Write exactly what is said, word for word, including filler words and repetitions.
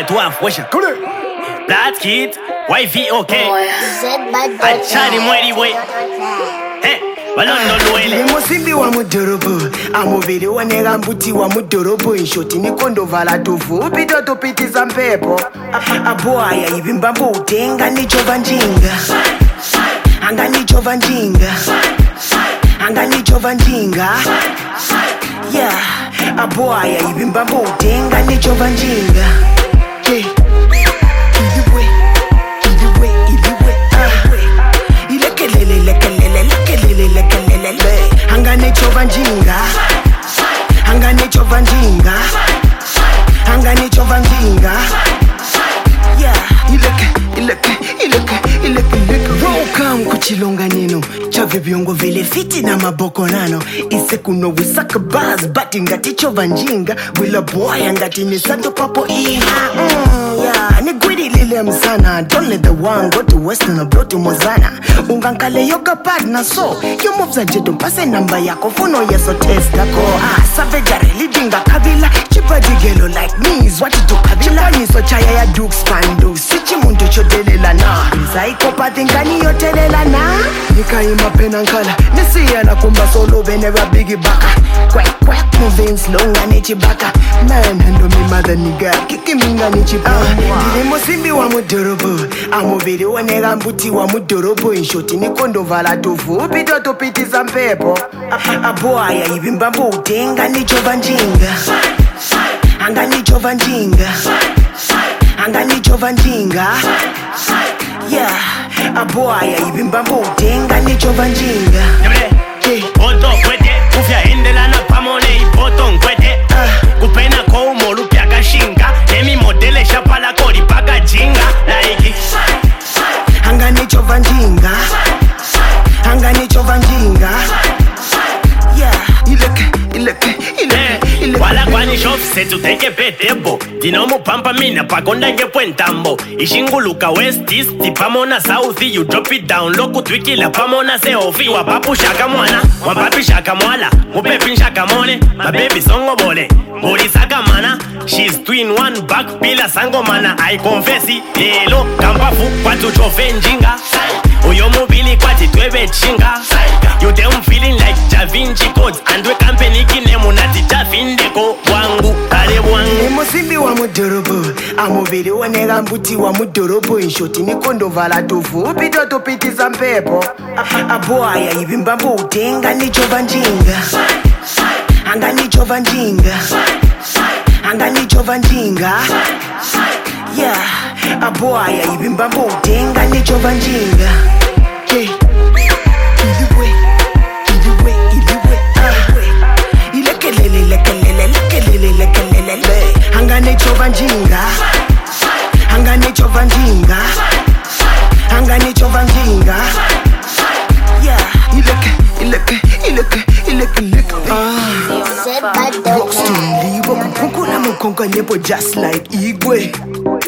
toi, wesh. Black Kid, Wifey, ok. Achani mweli we. Hey, walondo luele. Musimbi wa mudorobo, amuviri wanega mbuti wa mudorobo. Inshoti nikondo vala tufu, upito tupitiza mpepo. Aboaya ibimbambo utenga nichova njinga. Anga nichova njinga. Anga nichova njinga. Yeah, aboaya ibimbambo utenga nichova njinga. Yeah. Hangane chova njinga, hangane chova njinga, hangane chova njinga. Yeah, ileke, ileke, ileke, ileke, ileke. Welcome kuchilonga nino, chave biongo vile fiti na maboko nano. Ise kuno wisaka buzz, but ingati chova njinga. Wila boy angati ni santo papo iha. Mm, yeah, ni gwidi lile msana. Don't let the one go to western or blow to Mozana. Ungankale yoga partner so you moves a jedo pase namba yako funo yeso test ako. Ah, savejare lidinga kabila. Chipa digelo like me is what you do kabila. Chipa niso chaya ya dukes pandu. Sichi muntu chodelela na. Zaiko patingani yotelela na. Nika ima penankala. Nisi ya na kumba solo venera bigi baka. Quack quack moving slow nga nichi baka. Man hando mi mother niga. Kiki minga nichi baka. Dile musimbi wa mudorobo. Amuviri wanega mbuti wa mudorobo. Inshoti nikondo vala tufu. Upito tupitiza mpepo. Aboaya ibimbambo utenga nichova njinga. Anga nichova njinga. Anga nichova njinga. Yeah, aboaya ibimbambo utenga nichova njinga. Oto kwete, ufya endela na pamone ipoto nkwete. Kupena ko umolu pya kashinga. Emi modele shapala kodi paka jinga. Like Hanga nichova njinga. Hanga nichova njinga. Yeah, ileke, ileke, ileke, ileke. Wala kwani shof se tu teke petebo. Dinomo pampa mina pagonda nge puentambo. Ishinguluka west east tipamona south. You drop it down loku twikila pamona se ofi. Wapapu shaka mwana, wapapi shaka mwala. Mupepi shaka mone, my baby songo bole. Bori saka mana, she's twin one back pila sango mana. I confess it, hello, kampafu kwatu chofe njinga. Uyo mobili kwati twebe chinga. You them feeling like Da Vinci codes. And we company kinemu nati chafindeko. Wangu, kare wangu. Musimbi wa mudorobo. Amuviri wanega mbuti wa mudorobo. Inshoti nikondo vala tufu. Upito tupitiza mpepo. Aboaya ibimbambo utenga nichova njinga. Anga nichova njinga. Anga nichova njinga. Yeah, aboaya ibimbambo utenga nichova njinga. Yeah. Hangane chova njinga. Hangane chova njinga. Hangane chova njinga. Yeah, ileke, ileke, ileke, ileke, ileke. Ah, Rockstar libo kupunku na mukonga nepo just like Igwe.